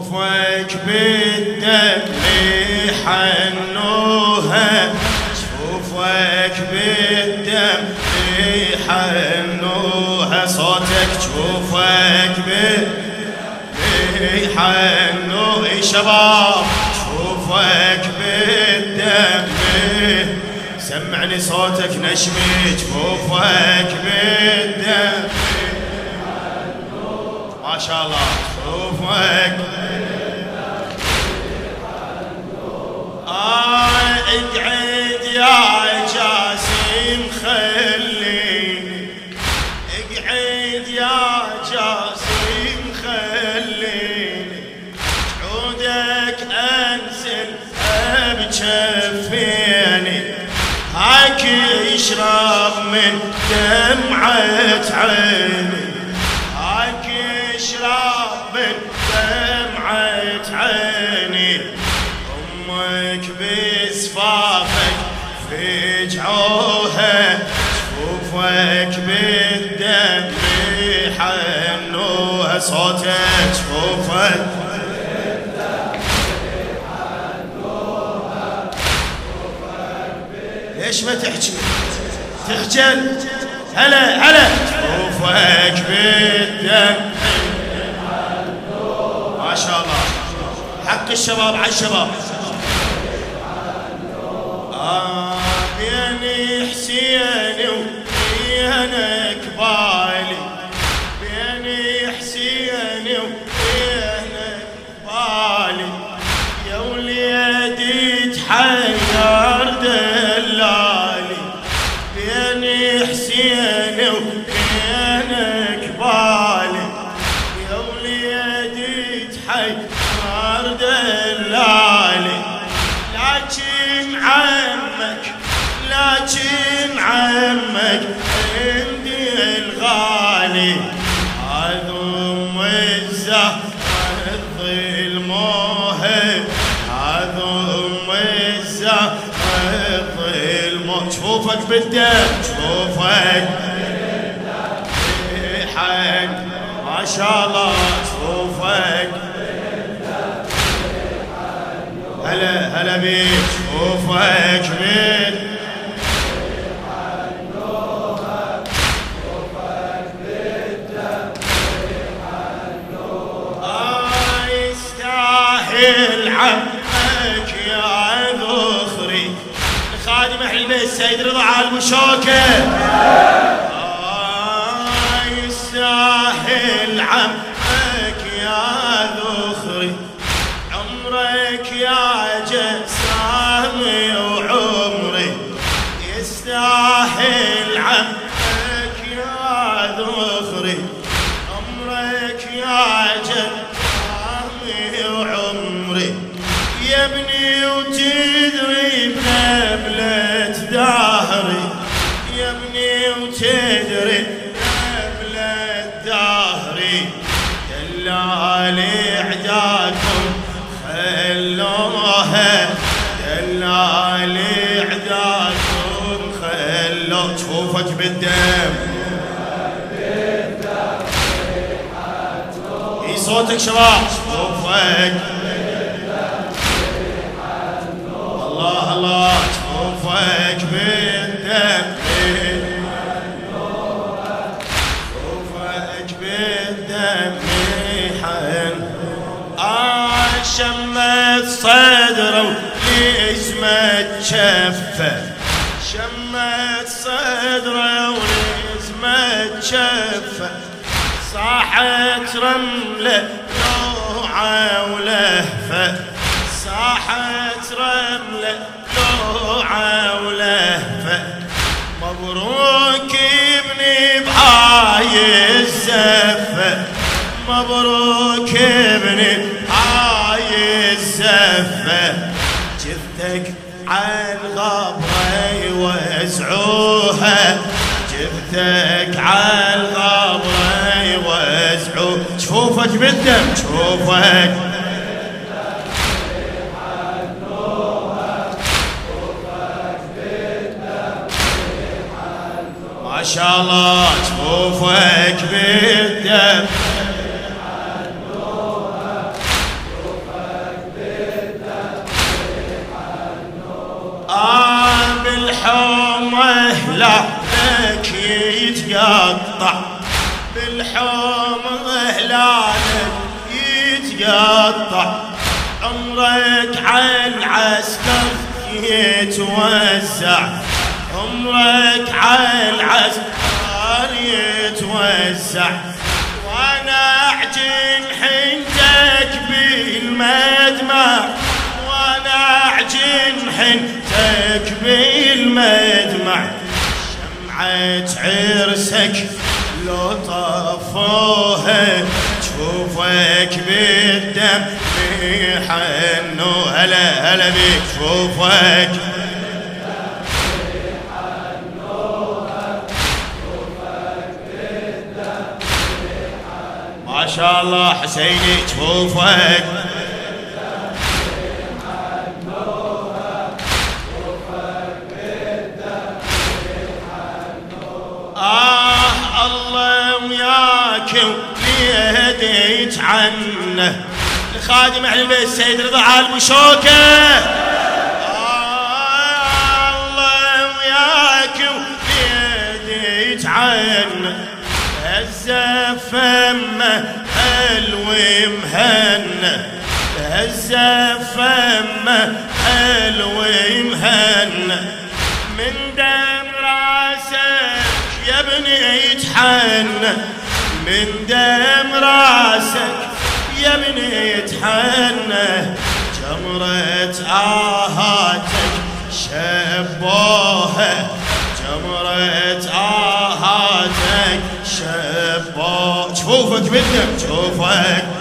جفوفك بالدم حنوها، جفوفك بالدم حنوها، صوتك جفوفك حنوها. شباب جفوفك بالدم، سمعني صوتك نشمي، جفوفك بالدم ما شاء الله، جفوفك اقعد يا جاسم خليني، اقعد يا جاسم خليني، جعودك انزل بجفيني، هاك يشرب من دمعة عيني، هاك يشرب من دمعة عيني، امك بصفافك فجعوها، جفوفك بالدم حنوها، صوتك جفوفك ليش ما تحكي تخجل؟ هلا هلا، جفوفك بالدم ما شاء الله، حق الشباب على الشباب. بيني حسيني وبينك بالي، بيني حسيني وبينك بالي، يا وليدي تحير دلالي، بيني حسيني وبينك بالي، يا وليدي تحير دلالي، لكن عمك عندي الغالي، هذا ام الزهر الظلموها، هذا ام الزهر الظلموها، جفوفك بالدم، جفوفك حق ما شاء الله، جفوفك هلا هلا بيك، جفوفك بالدم يستاهل عمك يا ذخري، خادم اهل البيت السيد رضا على المشوكه، يستاهل عمك يا ذخري، عمرك يا جسامي وعمري، يستاهل عمك يا ذخري، عمرك يا جسامي وعمري، يا ابني وتدري بنبلة دهري، يا ابني وتدري بنبلة دهري، دلالي عداكم خلوها، دلالي عداكم خلوها، جفوفك بالدم اي صوتك شباب، جفوفك الله الله، جفوفك بالدم، جفوفك بالدم شمت صدره ولزمت شفه، شمت صدره ولزمت شفه، صاحت رمله لوعه ولهفه، صاحت رمله لوعه ولهفه، مبروك ابني بهاي الزفه، مبروك ابني هاي الزفة، جثتك عالغبرة يوزعوها، جثتك عالغبرة يوزعوها، جفوفك بالدم، جفوفك ما شاء الله، جفوفك بالدم بالحومة هلالك يتقطع، بالحومة هلالك يتقطع، عمرك عالعسكر يتوزع، عمرك عالعسكر يتوزع، وانا اعجن حنتك بالمدمع، وانا اعجن حنتك بالمدمع، شمعة عرسك لو طفوها شوفك بالدم يحنو، هلا هلا بيك شوفك ما شاء الله حسيني شوفك الله وياك وليديت عنه الخادم أهل البيت السيد رضا عالم شوكه، الله وياك وليديت عنه، هزه فمه حلو مهنه، هزه فمه حلو مهنه، من دم راسك يا ابني يتحنى، من دم راسك يا ابني يتحنى، جمرة آهاتك شبوها، جمرة آهاتك شبوها، شوفك بالدم شوفك